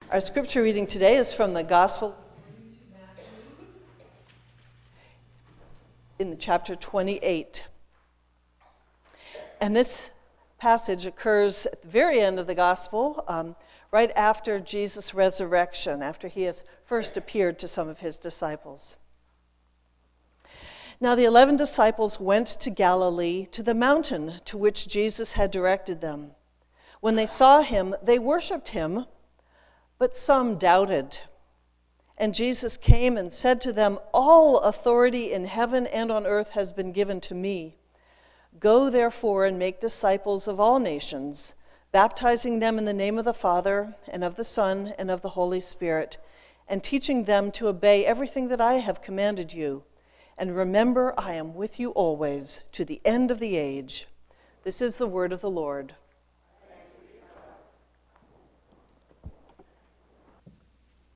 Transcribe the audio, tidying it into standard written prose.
Our scripture reading today is from the Gospel in chapter 28. And this passage occurs at the very end of the Gospel, right after Jesus' resurrection, after he has first appeared to some of his disciples. Now the 11 disciples went to Galilee, to the mountain to which Jesus had directed them. When they saw him, they worshipped him, but some doubted. And Jesus came and said to them, "All authority in heaven and on earth has been given to me. Go therefore and make disciples of all nations, baptizing them in the name of the Father and of the Son and of the Holy Spirit, and teaching them to obey everything that I have commanded you. And remember, I am with you always, to the end of the age." This is the word of the Lord.